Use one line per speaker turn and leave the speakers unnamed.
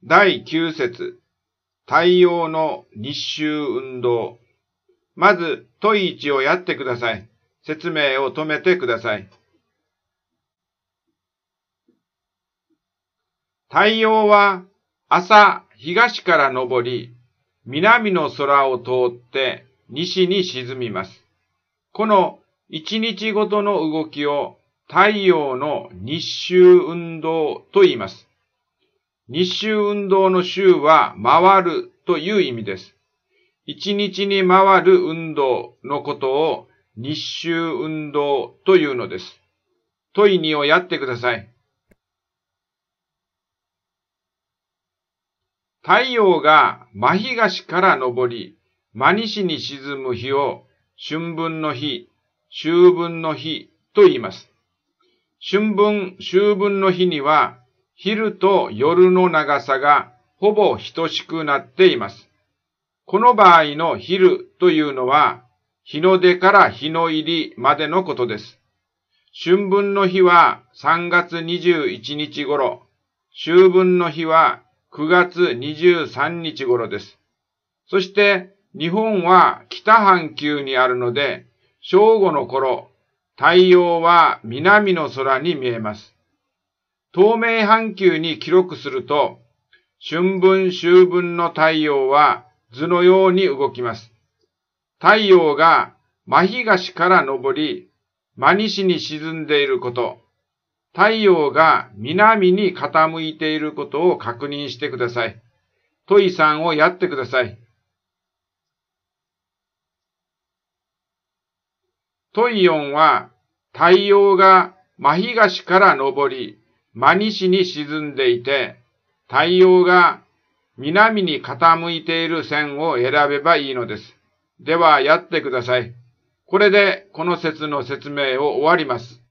第9節、太陽の日周運動。まず、問1をやってください。説明を止めてください。太陽は朝東から昇り、南の空を通って西に沈みます。この1日ごとの動きを太陽の日周運動と言います。日周運動の周は回るという意味です。1日に回る運動のことを日周運動というのです。問2をやってください。太陽が真東から昇り、真西に沈む日を春分の日、秋分の日と言います。春分、秋分の日には昼と夜の長さがほぼ等しくなっています。この場合の昼というのは日の出から日の入りまでのことです。春分の日は3月21日頃、秋分の日は9月23日頃です。そして日本は北半球にあるので、正午の頃、太陽は南の空に見えます。東名半球に記録すると、春分秋分の太陽は図のように動きます。太陽が真東から昇り、真西に沈んでいること、太陽が南に傾いていることを確認してください。問3をやってください。問4は、太陽が真東から昇り、真西に沈んでいて、太陽が南に傾いている線を選べばいいのです。ではやってください。これでこの説の説明を終わります。